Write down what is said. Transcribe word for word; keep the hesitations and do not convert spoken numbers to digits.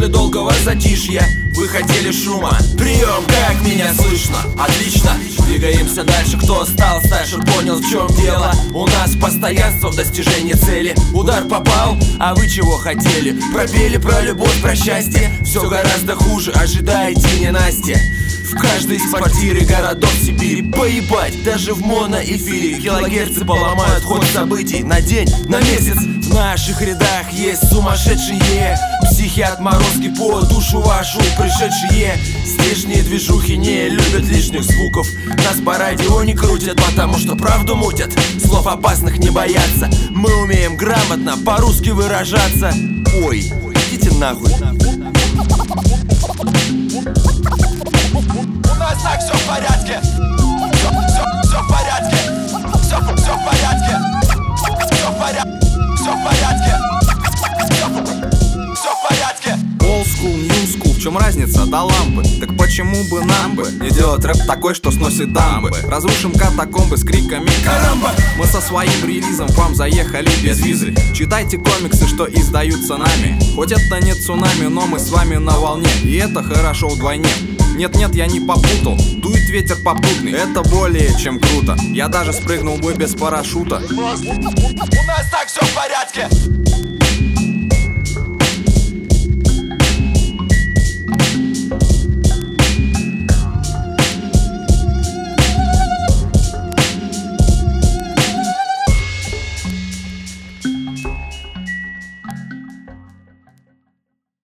После долгого затишья вы хотели шума. Прием, как меня слышно? Отлично, двигаемся дальше. Кто стал старше, понял, в чем дело. У нас постоянство в достижении цели. Удар попал, а вы чего хотели? Пропели про любовь, про счастье. Все гораздо хуже, ожидаете ненастья. В каждой из квартир и городов Сибири. Поебать, даже в моноэфире килогерцы поломают ход событий. На день, на месяц в наших рядах есть сумасшедшие психи, отморозки по душу вашу пришедшие. Здешние движухи не любят лишних звуков. Нас по радио не крутят, потому что правду мутят. Слов опасных не боятся. Мы умеем грамотно по-русски выражаться. Ой, идите нахуй. У нас так все в порядке. Все, все, все в порядке. Все, все в порядке. Все в порядке. Все в порядке. Все, все в порядке. Old school, new school, в чем разница до лампы? Так почему бы нам бы не делать рэп такой, что сносит дамбы? Разрушим катакомбы с криками «Карамба!». Мы со своим релизом к вам заехали без визы. Читайте комиксы, что издаются нами. Хоть это не цунами, но мы с вами на волне, и это хорошо вдвойне. Нет-нет, я не попутал, дует ветер попутный. Это более чем круто, я даже спрыгнул бы без парашюта. У нас так все в порядке.